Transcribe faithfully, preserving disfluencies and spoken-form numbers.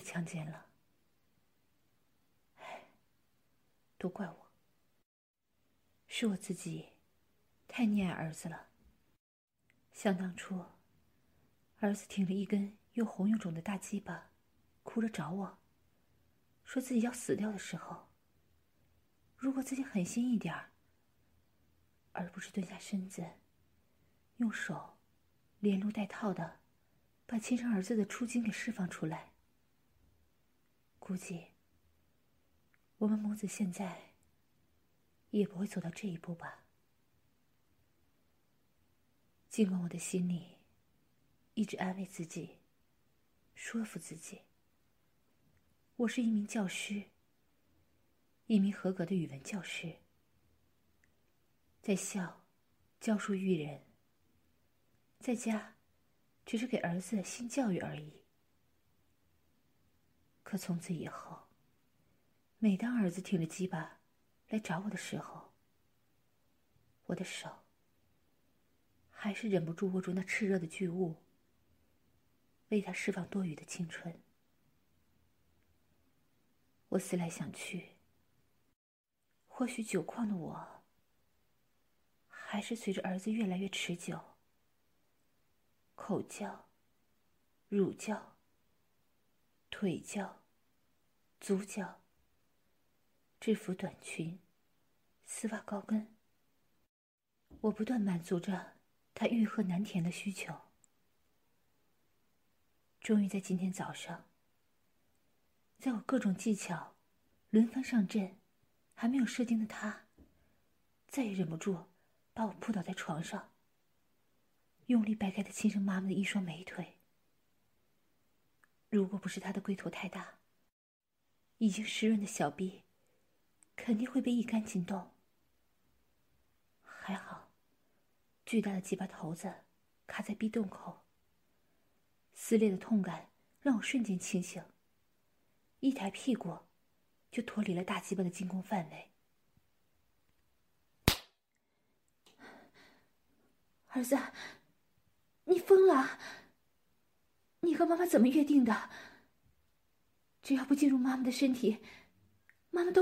强奸了。唉，都怪我，是我自己太溺爱儿子了。想当初，儿子挺着一根又红又肿的大鸡巴，哭着找我，说自己要死掉的时候，如果自己狠心一点儿，而不是蹲下身子，用手连撸带套的把亲生儿子的出精给释放出来，估计我们母子现在也不会走到这一步吧。尽管我的心里一直安慰自己，说服自己，我是一名教师，一名合格的语文教师，在校教书育人，在家只是给儿子性教育而已。可从此以后，每当儿子挺着鸡巴来找我的时候，我的手还是忍不住握住那炽热的巨物，为他释放多余的青春。我思来想去，或许久旷的我还是随着儿子越来越持久，口交、乳交、腿交、足交、制服短裙、丝袜高跟，我不断满足着他欲壑难填的需求。终于在今天早上，在我各种技巧轮番上阵，还没有射精的他再也忍不住把我扑倒在床上，用力掰开他亲生妈妈的一双美腿。如果不是他的龟头太大，已经湿润的小臂肯定会被一干进洞。还好巨大的鸡巴头子卡在逼洞口，撕裂的痛感让我瞬间清醒，一抬屁股就脱离了大鸡巴的进攻范围。儿子，你疯了！你和妈妈怎么约定的？只要不进入妈妈的身体，妈妈都